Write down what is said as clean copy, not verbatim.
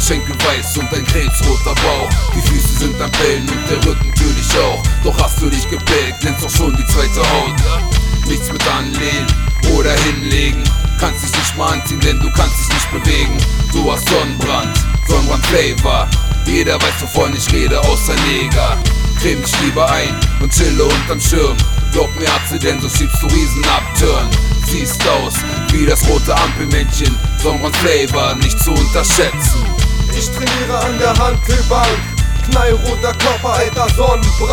Oberschenkel weiß und ein krebsroter Bauch. Die Füße sind am Bellen und der Rücken natürlich auch. Doch hast du dich geprägt, glänzt doch schon die zweite Haut. Nichts mit anlehnen oder hinlegen, kannst dich nicht mal anziehen, denn du kannst dich nicht bewegen. Du hast Sonnenbrand-Flavor, jeder weiß, wovon ich rede, außer Neger. Creme dich lieber ein und chille unterm Schirm. Glaub mir, Atze, denn so schiebst du Riesen-Upturn. Siehst aus wie das rote Ampelmännchen, Sonnenbrand-Flavor nicht zu unterschätzen. Ich trainiere an der Hantelbank, knallroter Körper, alter Sonnenbrand.